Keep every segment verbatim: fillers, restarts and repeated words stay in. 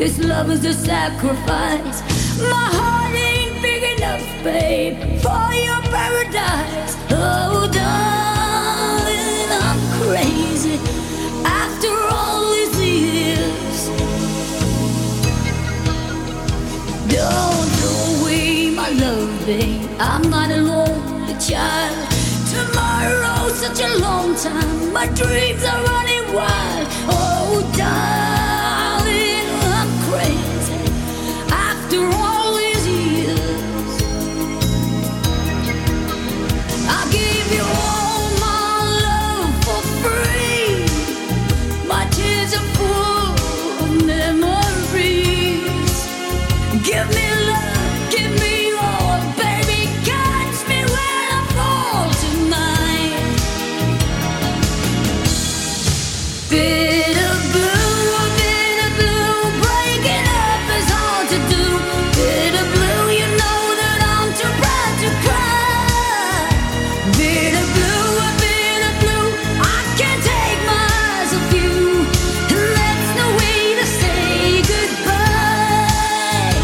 This love is a sacrifice. My heart ain't big enough, babe, for your paradise. Oh, darling, I'm crazy after all these years. Don't throw away my love, babe. I'm not a lonely child. Tomorrow's such a long time. My dreams are running wild. Oh, darling, I'm crazy after all these years. I gave you all my love for free. My tears are full of memories. Give me love, give me all, baby. Catch me when I fall tonight. Bitter blue, bitter blue, breaking up is hard to do. Bitter blue, you know that I'm too proud to cry. Bitter blue, bitter blue, I can't take my eyes off you, and that's no way to say goodbye.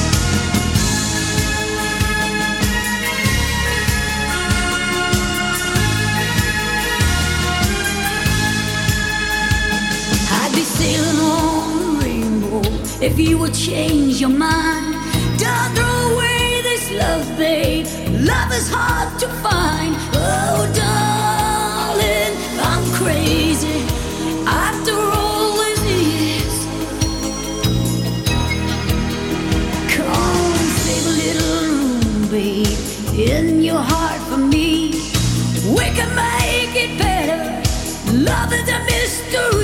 I'd be sailing on the rainbow if you would change your mind. Don't throw away this love, babe. Love is hard to find. Oh, darling, I'm crazy after all these years. Come save a little room, babe, in your heart for me. We can make it better. Love is a mystery.